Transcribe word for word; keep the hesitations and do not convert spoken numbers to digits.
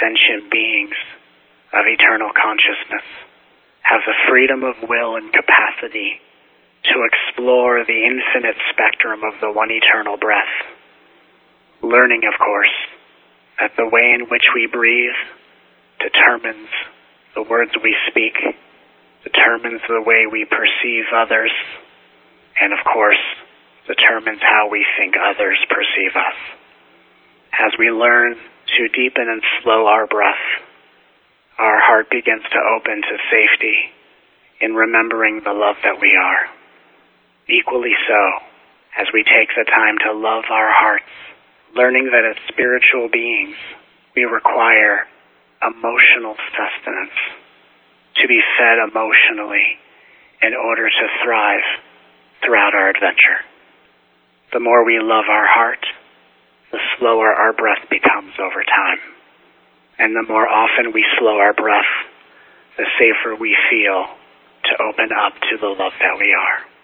sentient beings of eternal consciousness have the freedom of will and capacity to explore the infinite spectrum of the one eternal breath, learning, of course, that the way in which we breathe determines the words we speak, determines the way we perceive others, and, of course, determines how we think others perceive us. As we learn to deepen and slow our breath, our heart begins to open to safety in remembering the love that we are. Equally so, as we take the time to love our hearts, learning that as spiritual beings, we require emotional sustenance, to be fed emotionally in order to thrive throughout our adventure. The more we love our heart, the slower our breath becomes over time. And the more often we slow our breath, the safer we feel to open up to the love that we are.